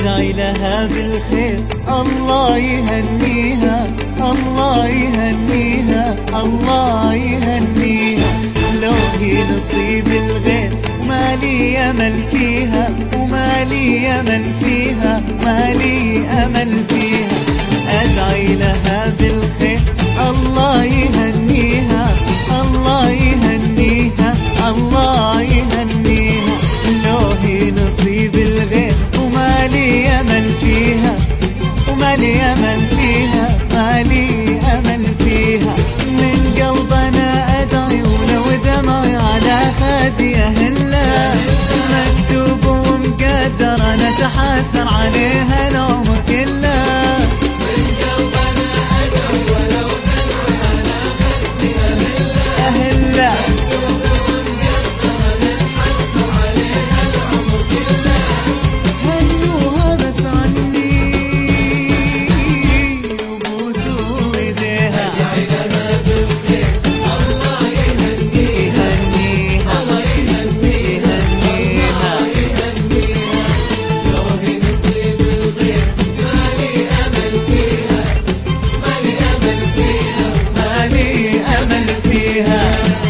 أدعي لها بالخير، الله يهنيها الله يهنيها الله يهنيها. لو هي نصيب الغير ما لي أمل فيها، وما لي أمل فيها، ما لي أمل فيها. أدعي لها بالخير، الله يهنيها الله يهنيها الله يهنيها. لو هي نصيب الغير وما لي أمل فيها، وما لي أمل فيها، ما لي أمل فيها. من قلب أنا أدعي ولو دمعي على خدي أهلا، مكتوب ومقدر أنا أتحاسر عليها العمر كله. من قلب أنا أدعي ولو دمعي على خدي أهلا، مكتوب ومقدر أنا أتحاسر عليها العمر كله. هنوها بس عني وبوسوا ايديها، ادعي لها بالخير الله يهنيها الله يهنيها الله يهنيها. لو هي نصيب الغير ما لي امل فيها، ما لي امل فيها، ما لي امل فيها.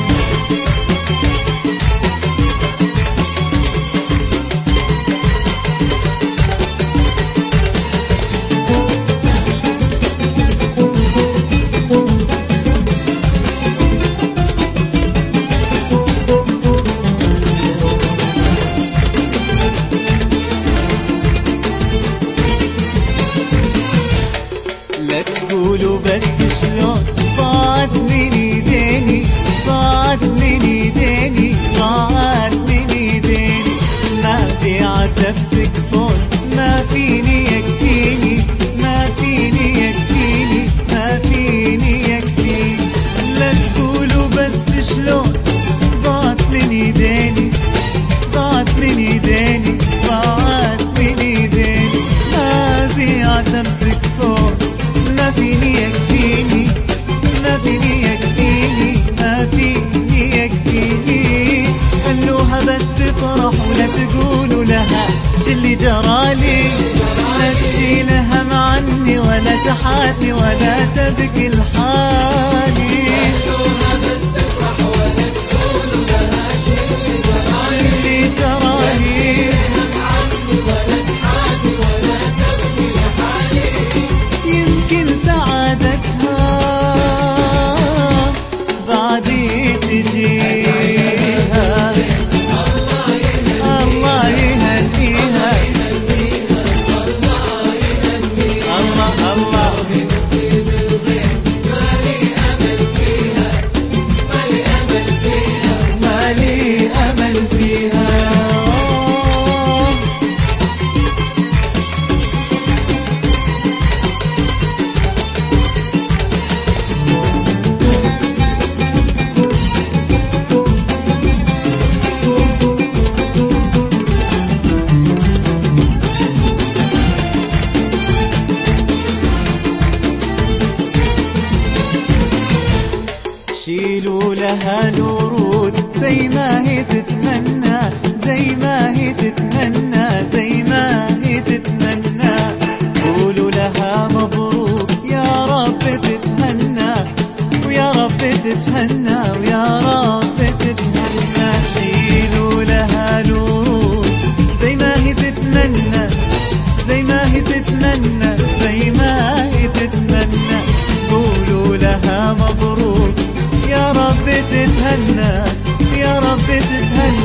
لا تقولوا بس شلون ضاعت من ايديني، ضاعت من ايديني، ضاعت من ايديني. ما في عتب تكفون، ما فيني يكفيني، ما فيني يكفيني، ما فيني يكفيني. لا تقولوا بس شلون ضاعت من ايديني، ضاعت من ايديني، ضاعت من ايديني. ما في عتب تكفون، ما فيني يكفيني، ما فيني يكفيني، ما فيني يكفيني. خلوها بس تفرح ولا تقولوا لها شلي جرالي، لا تشيل هم عني ولا تحاتي ولا تبكي لحالي. خلوها بس تفرح ولا تقولوا لها شلي جرالي، سعادتها بعدي تجيها. الله يهنيها الله الله. نصيب الغير ما لي أمل فيها، ما لي أمل فيها، ما لي أمل فيها. شيلوا لها الورود زي ما هي تتمنى، زي ما هي تتمنى، زي ما هي تتمنى. قولوا لها مبروك يا رب تتهنى، ويا رب تتهنى، ويا رب تتهنى. شيلوا لها الورود زي ما هي تتمنى، زي ما هي تتمنى، زي ما هي تتمنى. قولوا لها مبروك يا رب تتهنى، يا رب تتهنى.